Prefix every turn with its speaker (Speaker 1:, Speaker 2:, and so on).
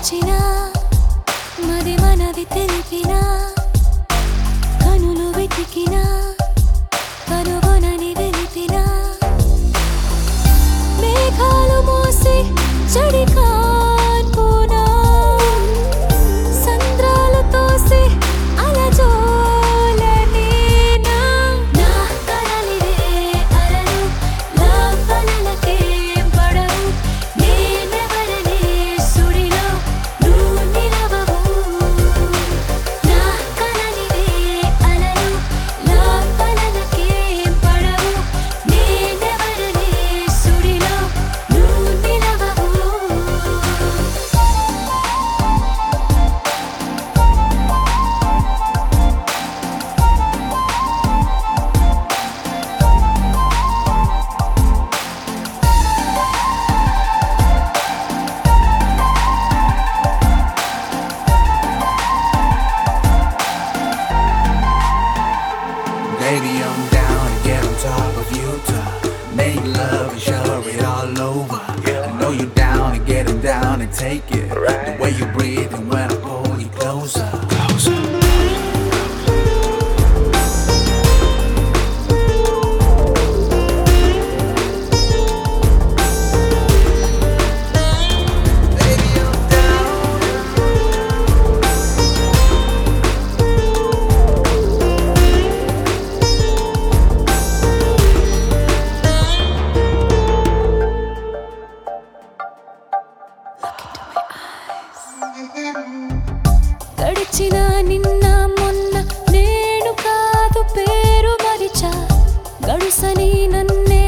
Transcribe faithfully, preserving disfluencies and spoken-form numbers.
Speaker 1: పిలిచినా మది మనది తెలిపినా కనులు వెతికినా కనుగొనని వెలిపినా మేఘాలు మోసి చడి కార్పునా సంద్రాలు తోసి అలజోలనేనా నా కలలివే అలలు లాపలలకే పడవు నేనెవరనే సుడిలో నువ్వు నిలవవు నా కలలివే అలలు లాపలలకే పడవు నేనెవరనే సుడిలో నువ్వు నిలవవు
Speaker 2: Baby, I'm down to get on top of Utah. Make love and shove it all over. I know you're down to get it down and take it. The way you breathe and when I pull you closer. Closer. Baby, I'm down.
Speaker 1: గడిచిన నిన్న మొన్న నేను కాదు పేరు మరిచా గడుసని నన్నే